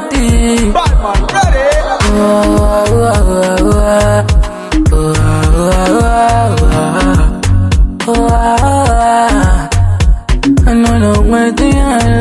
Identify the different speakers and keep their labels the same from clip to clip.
Speaker 1: ready.
Speaker 2: Batman ready.
Speaker 1: I know no one thing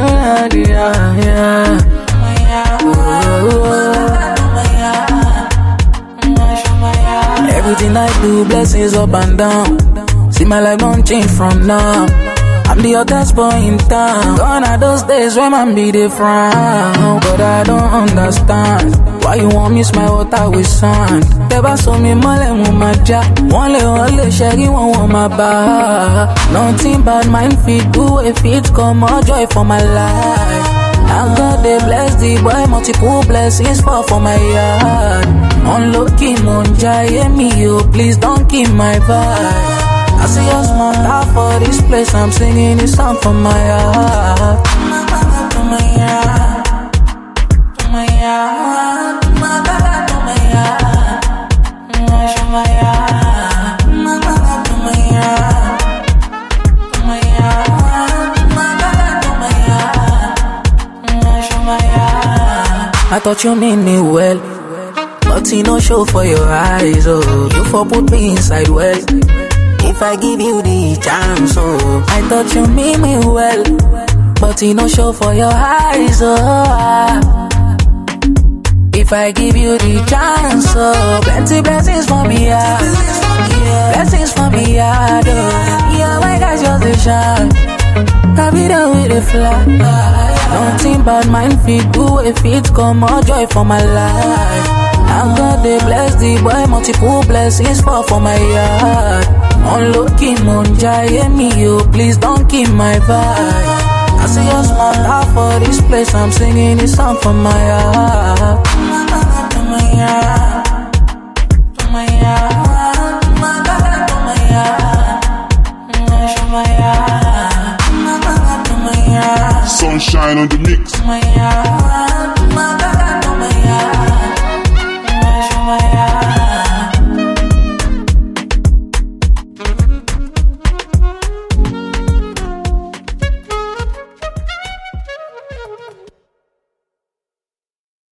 Speaker 1: everything I do, blessings up and down. See my life don't change from now. I'm the hottest boy in town. Gone are those days when man be the frown. But I don't understand why you want me my water with sand. Never saw me mole mumaja. One sherry one my bar. Nothing but mind fit do if it come more joy for my life. I God they bless the boy, multiple blessings fall for my yard. Unlucky monja, yeah me yo, please don't keep my vibe. I see your small heart for this place, I'm singing this song for my heart. To my heart, to my heart, to my heart, to my heart, to my heart, to my heart, to my heart, to my heart. I thought you mean me well, but you no show for your eyes, oh. You for put me inside well. If I give you the chance, oh. I thought you mean me well, but you no show for your eyes, oh. If I give you the chance, oh. Plenty blessings for me, yeah. Blessings for me, yeah. Yeah, my guys just a shine. I be there with the fly. Nothing but mind fit do if it come more joy for my life. I'm God they bless the boy, multiple blessings fall for my yard. Unlucky monja, yeah me yo, please don't keep my vibe. I see your small heart for this place, I'm singing this song for my heart. To my heart, to my heart, to my heart, to my heart, to my heart, to my heart.
Speaker 3: Sunshine on the mix.
Speaker 1: To my heart.